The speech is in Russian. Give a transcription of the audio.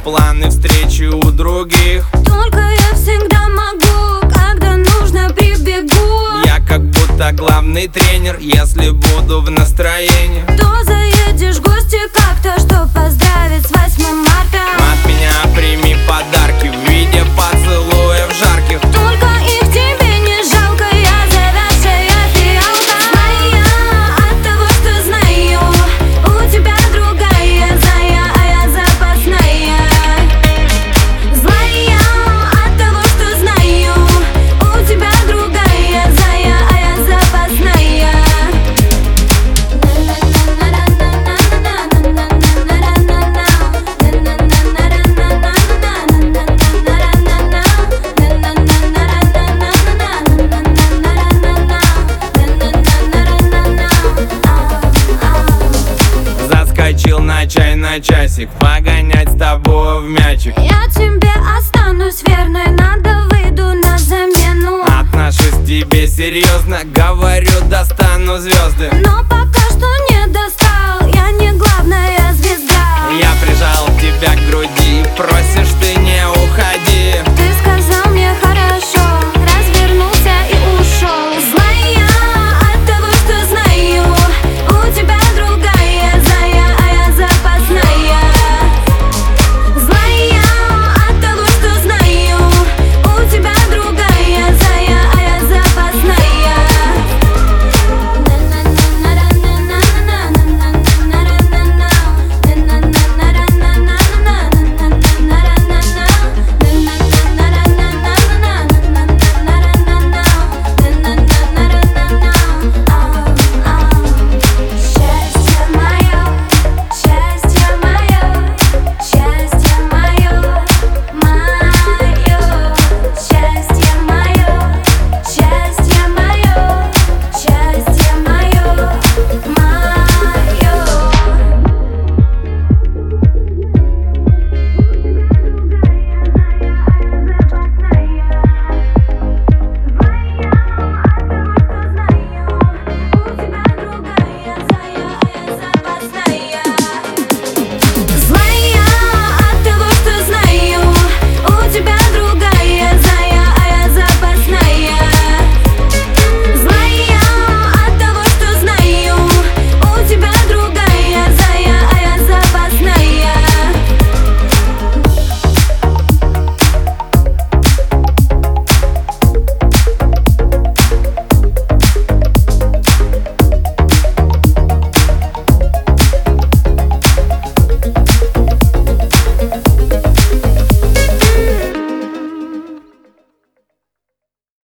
планы встречи у других. Только я всегда могу, когда нужно прибегу. Я как будто главный тренер, если буду в настроении. То заедешь в гости как-то, чтоб поздравить с 8 марта. От меня прими подарки в виде поцелуев жарких. Только их тебе не жалко, я завязшая фиалка. Злая от того, что знаю, у тебя другая зая, а я запасная. Злая от того, что знаю, у тебя другая зая, а я запасная. Заскочил на чай на часик, погонять с тобой в мячик. Я тебе останусь верной, надо выйду на замену. Отношусь к тебе серьезно, говорю, достану звезды. Но пока что не достал, я не главная звезда. Я прижал тебя к груди, просишь ты не уходи.